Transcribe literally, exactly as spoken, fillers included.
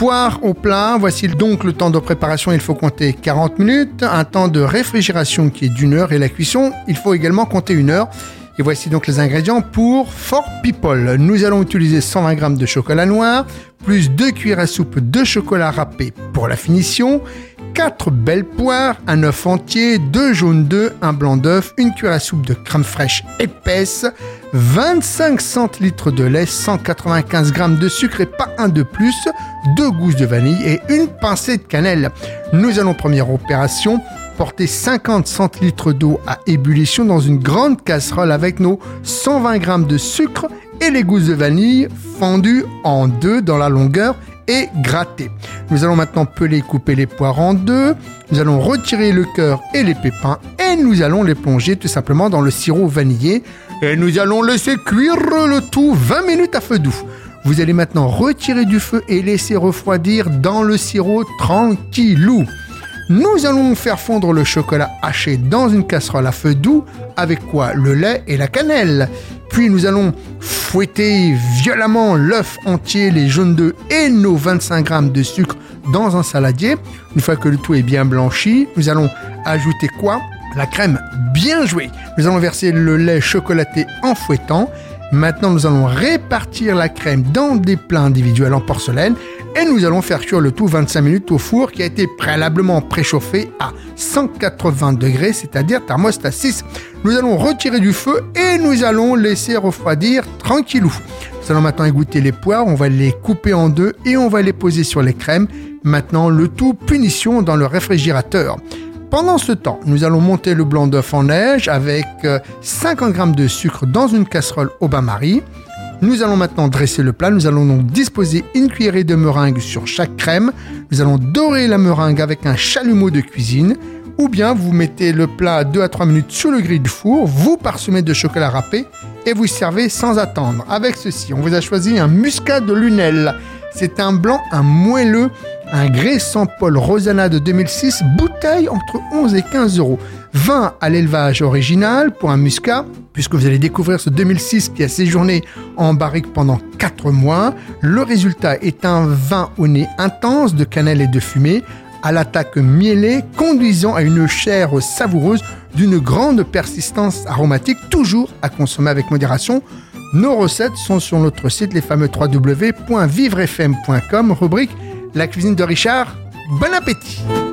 poire au plat, voici donc le temps de préparation, il faut compter quarante minutes, un temps de réfrigération qui est d'une heure et la cuisson, il faut également compter une heure. Et voici donc les ingrédients pour four people. Nous allons utiliser cent vingt grammes de chocolat noir, plus deux cuillères à soupe de chocolat râpé pour la finition, quatre belles poires, un œuf entier, deux jaunes d'œufs, un blanc d'œuf, une cuillère à soupe de crème fraîche épaisse, vingt-cinq centilitres de lait, cent quatre-vingt-quinze grammes de sucre et pas un de plus, deux gousses de vanille et une pincée de cannelle. Nous allons, première opération, porter cinquante centilitres d'eau à ébullition dans une grande casserole avec nos cent vingt grammes de sucre et les gousses de vanille fendues en deux dans la longueur et grattées. Nous allons maintenant peler et couper les poires en deux. Nous allons retirer le cœur et les pépins et nous allons les plonger tout simplement dans le sirop vanillé et nous allons laisser cuire le tout vingt minutes à feu doux. Vous allez maintenant retirer du feu et laisser refroidir dans le sirop tranquillou. Nous allons faire fondre le chocolat haché dans une casserole à feu doux, avec quoi le lait et la cannelle. Puis nous allons fouetter violemment l'œuf entier, les jaunes d'œufs et nos vingt-cinq grammes de sucre dans un saladier. Une fois que le tout est bien blanchi, nous allons ajouter quoi ? La crème bien jouée. Nous allons verser le lait chocolaté en fouettant. Maintenant, nous allons répartir la crème dans des plats individuels en porcelaine et nous allons faire cuire le tout vingt-cinq minutes au four qui a été préalablement préchauffé à cent quatre-vingts degrés, c'est-à-dire thermostat six. Nous allons retirer du feu et nous allons laisser refroidir tranquillou. Nous allons maintenant égoutter les poires, on va les couper en deux et on va les poser sur les crèmes. Maintenant, le tout punition dans le réfrigérateur. Pendant ce temps, nous allons monter le blanc d'œuf en neige avec cinquante grammes de sucre dans une casserole au bain-marie. Nous allons maintenant dresser le plat. Nous allons donc disposer une cuillerée de meringue sur chaque crème. Nous allons dorer la meringue avec un chalumeau de cuisine. Ou bien vous mettez le plat deux à trois minutes sur le grill du four, vous parsemez de chocolat râpé et vous servez sans attendre. Avec ceci, on vous a choisi un muscat de Lunel. C'est un blanc, un moelleux, un Grès Saint Paul Rosanna de deux mille six, bouteille entre onze et quinze euros. Vin à l'élevage original pour un muscat, puisque vous allez découvrir ce deux mille six qui a séjourné en barrique pendant quatre mois. Le résultat est un vin au nez intense de cannelle et de fumée, à l'attaque mielée, conduisant à une chair savoureuse d'une grande persistance aromatique, toujours à consommer avec modération. Nos recettes sont sur notre site, les fameux w w w point vivre f m point com, rubrique La cuisine de Richard. Bon appétit!